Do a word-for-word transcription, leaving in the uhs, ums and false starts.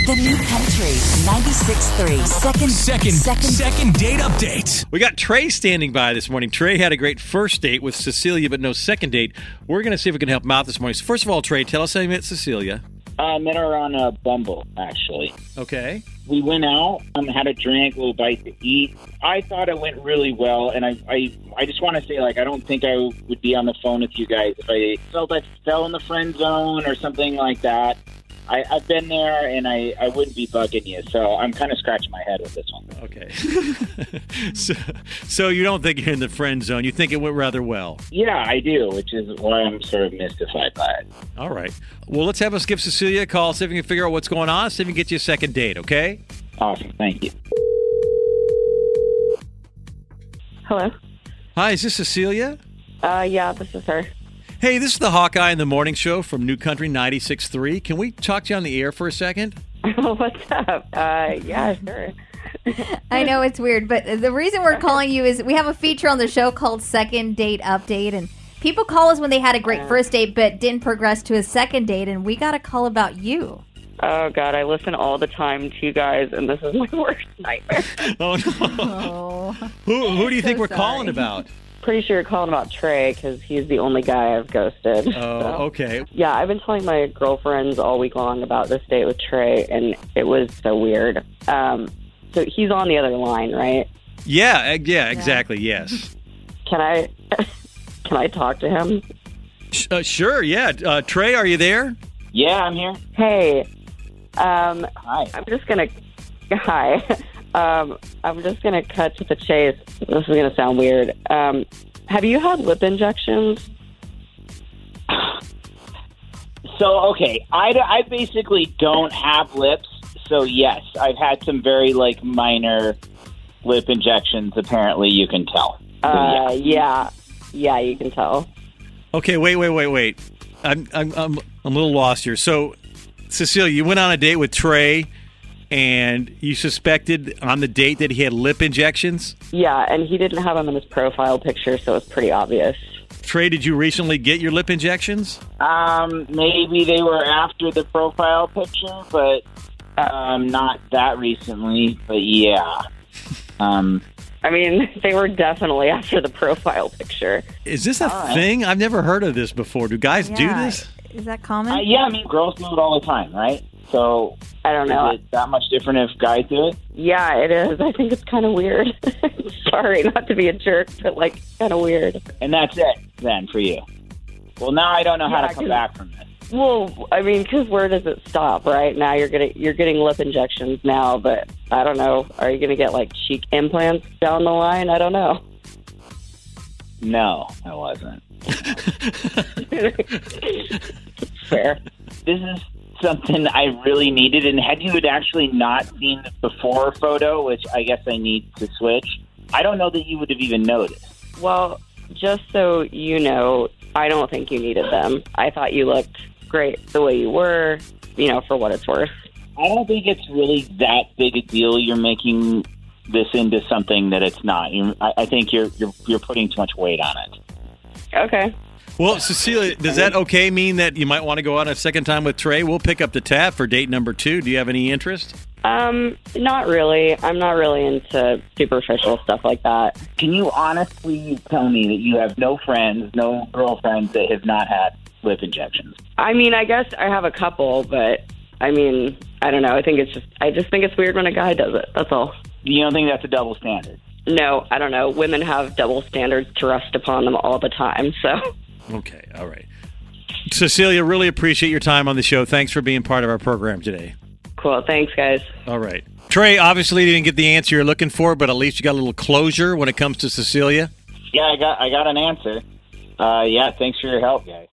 The New Country ninety-six point three. Second, Second, second, second date update. We got Trey standing by this morning. Trey had a great first date with Cecilia, but no second date. We're going to see if we can help him out this morning. So first of all, Trey, tell us how you met Cecilia. I met her on a Bumble, actually. Okay. We went out, um, had a drink, a little bite to eat. I thought it went really well, and I, I, I just want to say, like, I don't think I would be on the phone with you guys if I felt I fell in the friend zone or something like that. I, I've been there, and I, I wouldn't be bugging you, so I'm kind of scratching my head with this one. Okay. so, so you don't think you're in the friend zone. You think it went rather well. Yeah, I do, which is why I'm sort of mystified by it. All right. Well, let's have us give Cecilia a call, see if we can figure out what's going on, see if we can get you a second date, okay? Awesome, thank you. Hello? Hi, is this Cecilia? Uh, yeah, this is her. Hey, this is the Hawkeye in the Morning Show from New Country ninety-six point three. Can we talk to you on the air for a second? What's up? Uh, yeah, sure. I know it's weird, but the reason we're calling you is we have a feature on the show called Second Date Update, and people call us when they had a great first date but didn't progress to a second date, and we got a call about you. Oh, God, I listen all the time to you guys, and this is my worst nightmare. Oh, no. Oh. Who, who do you So think we're sorry. calling about? Pretty sure you're calling about Trey, because he's the only guy I've ghosted. Oh, so. okay. Yeah, I've been telling my girlfriends all week long about this date with Trey, and it was so weird. Um, so he's on the other line, right? Yeah, uh, yeah, exactly, yes. Can I, can I talk to him? Sh- uh, sure, yeah. Uh, Trey, are you there? Yeah, I'm here. Hey, um, Hi. I'm just gonna hi. Um, I'm just gonna cut to the chase. This is gonna sound weird. Um, have you had lip injections? So, okay, I, I basically don't have lips, so yes, I've had some very, like, minor lip injections, apparently you can tell. So, Uh, yeah. yeah, yeah, you can tell. Okay, wait, wait, wait, wait. I'm, I'm, I'm, I'm a little lost here. So, Cecilia, you went on a date with Trey, and you suspected on the date that he had lip injections? Yeah, and he didn't have them in his profile picture, so it's pretty obvious. Trey, did you recently get your lip injections? Um, maybe they were after the profile picture, but um, not that recently, but yeah. Um, I mean, they were definitely after the profile picture. Is this a right. thing? I've never heard of this before. Do guys do Yeah. this? Is that common? uh, yeah, I mean, girls do it all the time, right? So, I don't know. is it that much different if guys do it? Yeah, it is. I think it's kind of weird. Sorry, not to be a jerk, but, like, kind of weird. And that's it, then, for you. Well, now I don't know how Yeah, to come 'cause- back from this. Well, I mean, because where does it stop, right? Now you're getting you're getting lip injections now, but I don't know. Are you going to get like cheek implants down the line? I don't know. No, I wasn't. Fair. This is something I really needed, and had you had actually not seen the before photo, which I guess I need to switch, I don't know that you would have even noticed. Well, just so you know, I don't think you needed them. I thought you looked great the way you were, you know, for what it's worth. I don't think it's really that big a deal. You're making this into something that it's not. You, I, I think you're, you're you're putting too much weight on it. Okay. Well, Cecilia, does that okay mean that you might want to go out a second time with Trey? We'll pick up the tab for date number two. Do you have any interest? Um, not really. I'm not really into superficial stuff like that. Can you honestly tell me that you have no friends, no girlfriends that have not had lip injections? I mean, I guess I have a couple, but I mean, I don't know. I think it's just, I just think it's weird when a guy does it. That's all. You don't think that's a double standard? No, I don't know. Women have double standards thrust upon them all the time, so. Okay, all right. Cecilia, really appreciate your time on the show. Thanks for being part of our program today. Cool. Thanks, guys. All right. Trey, obviously you didn't get the answer you're looking for, but at least you got a little closure when it comes to Cecilia. Yeah, I got I got an answer. Uh, yeah, thanks for your help, guys.